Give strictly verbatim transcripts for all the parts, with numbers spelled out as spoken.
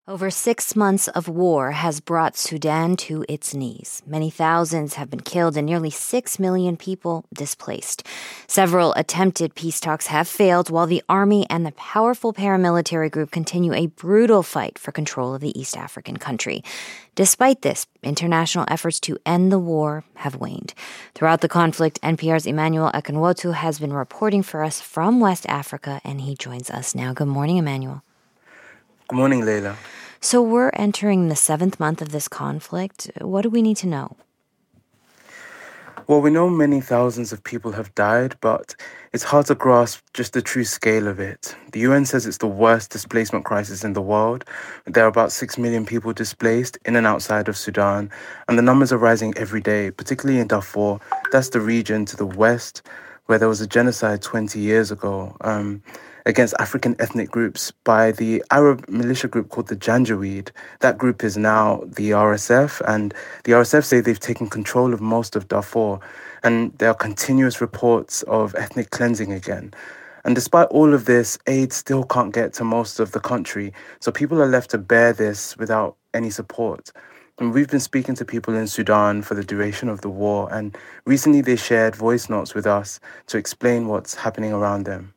Over six months of war has brought Sudan to its knees. Many thousands have been killed and nearly six million people displaced. Several attempted peace talks have failed while the army and the powerful paramilitary group continue a brutal fight for control of the East African country. Despite this, international efforts to end the war have waned. Throughout the conflict, N P R's Emmanuel Akinwotu has been reporting for us from West Africa, and he joins us now. Good morning, Emmanuel. Good morning, Leila. So we're entering the seventh month of this conflict. What do we need to know? Well, we know many thousands of people have died, but it's hard to grasp just the true scale of it. The U N says it's the worst displacement crisis in the world. There are about six million people displaced in and outside of Sudan, and the numbers are rising every day, particularly in Darfur. That's the region to the west where there was a genocide twenty years ago. Um, against African ethnic groups by the Arab militia group called the Janjaweed. That group is now the R S F, and the R S F say they've taken control of most of Darfur, and there are continuous reports of ethnic cleansing again. And despite all of this, aid still can't get to most of the country, so people are left to bear this without any support. And we've been speaking to people in Sudan for the duration of the war, and recently they shared voice notes with us to explain what's happening around them.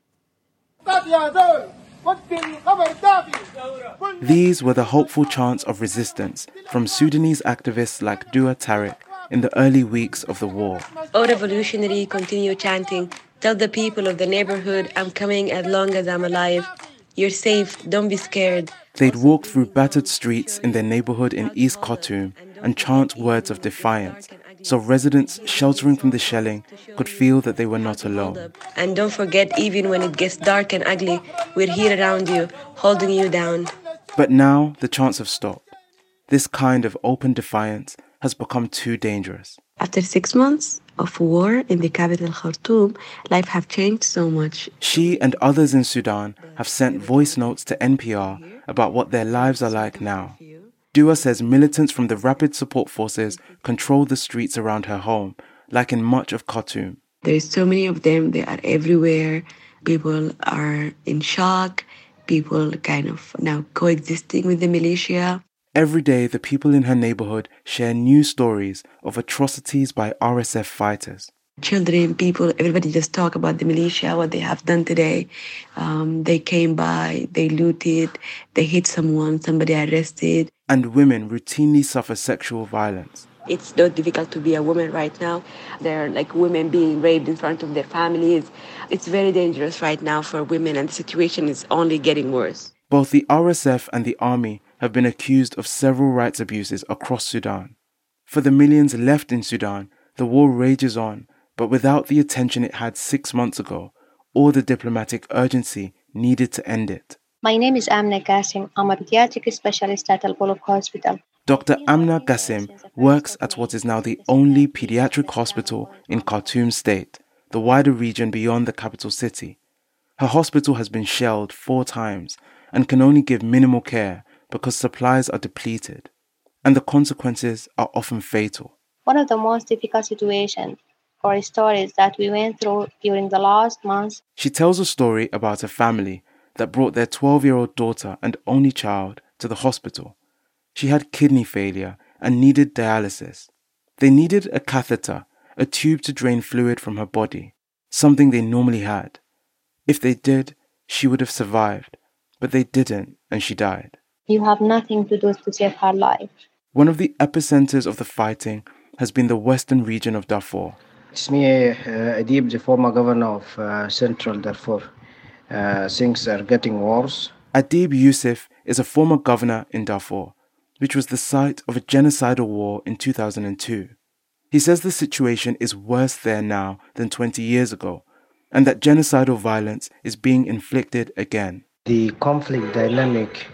These were the hopeful chants of resistance from Sudanese activists like Dua Tariq in the early weeks of the war. Oh, revolutionary, continue chanting. Tell the people of the neighborhood, I'm coming as long as I'm alive. You're safe, don't be scared. They'd walk through battered streets in their neighborhood in East Khartoum and chant words of defiance, so residents sheltering from the shelling could feel that they were not alone. And don't forget, even when it gets dark and ugly, we're here around you, holding you down. But now the chants have stopped. This kind of open defiance has become too dangerous. After six months of war in the capital Khartoum, life have changed so much. She and others in Sudan have sent voice notes to N P R about what their lives are like now. Dua says militants from the Rapid Support Forces control the streets around her home, like in much of Khartoum. There's so many of them, they are everywhere. People are in shock. People kind of now coexisting with the militia. Every day, the people in her neighborhood share new stories of atrocities by R S F fighters. Children, people, everybody just talk about the militia, what they have done today. Um, they came by, they looted, they hit someone, somebody arrested. And women routinely suffer sexual violence. It's not difficult to be a woman right now. There are like women being raped in front of their families. It's very dangerous right now for women, and the situation is only getting worse. Both the R S F and the army have been accused of several rights abuses across Sudan. For the millions left in Sudan, the war rages on, but without the attention it had six months ago, or the diplomatic urgency needed to end it. My name is Amna Qasim. I'm a pediatric specialist at Al Buluk Hospital. Doctor Amna Qasim works at what is now the only pediatric hospital in Khartoum State, the wider region beyond the capital city. Her hospital has been shelled four times and can only give minimal care because supplies are depleted, and the consequences are often fatal. One of the most difficult situations or stories that we went through during the last months. She tells a story about a family that brought their twelve-year-old daughter and only child to the hospital. She had kidney failure and needed dialysis. They needed a catheter, a tube to drain fluid from her body, something they normally had. If they did, she would have survived, but they didn't, and she died. You have nothing to do to save her life. One of the epicenters of the fighting has been the western region of Darfur. It's me, uh, Adib, the former governor of uh, Central Darfur. Uh, things are getting worse. Adib Yusuf is a former governor in Darfur, which was the site of a genocidal war in two thousand two. He says the situation is worse there now than twenty years ago, and that genocidal violence is being inflicted again. The conflict dynamic,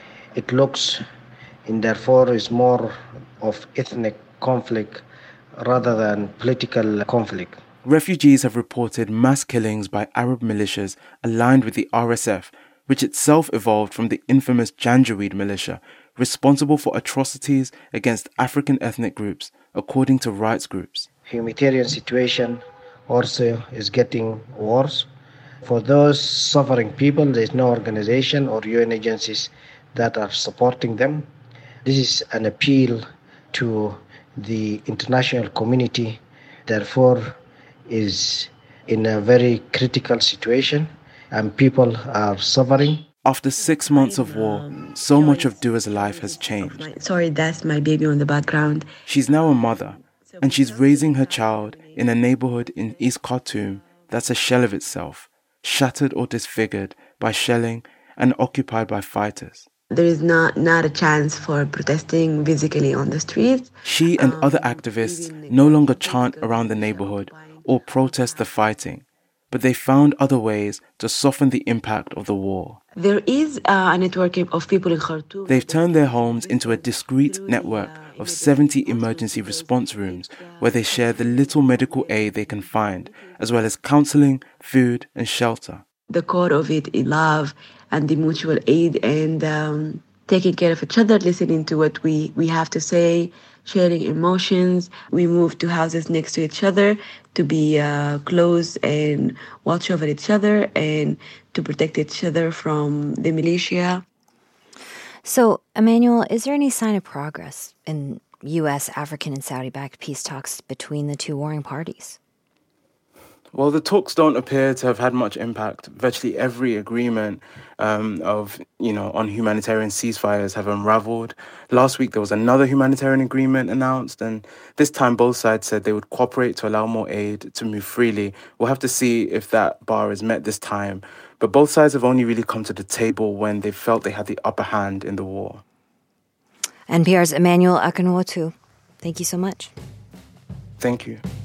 it looks in Darfur is more of ethnic conflict rather than political conflict. Refugees have reported mass killings by Arab militias aligned with the R S F, which itself evolved from the infamous Janjaweed militia, responsible for atrocities against African ethnic groups, according to rights groups. Humanitarian situation also is getting worse. For those suffering people, there is no organization or U N agencies that are supporting them. This is an appeal to the international community, therefore is in a very critical situation and people are suffering. After six months of war, so much of Dua's life has changed. Sorry, that's my baby on the background. She's now a mother, and she's raising her child in a neighborhood in East Khartoum that's a shell of itself, shattered or disfigured by shelling and occupied by fighters. There is not, not a chance for protesting physically on the streets. She and other activists no longer chant around the neighborhood or protest the fighting, but they found other ways to soften the impact of the war. There is uh, a network of people in Khartoum. They've turned their homes into a discreet network of seventy emergency response rooms where they share the little medical aid they can find, as well as counseling, food, and shelter. The core of it is love and the mutual aid and um, taking care of each other, listening to what we, we have to say, sharing emotions. We moved to houses next to each other to be uh, close and watch over each other and to protect each other from the militia. So, Emmanuel, is there any sign of progress in U S, African, and Saudi-backed peace talks between the two warring parties? Well, the talks don't appear to have had much impact. Virtually every agreement um, of, you know, on humanitarian ceasefires have unraveled. Last week, there was another humanitarian agreement announced, and this time both sides said they would cooperate to allow more aid to move freely. We'll have to see if that bar is met this time. But both sides have only really come to the table when they felt they had the upper hand in the war. N P R's Emmanuel Akinwotu, thank you so much. Thank you.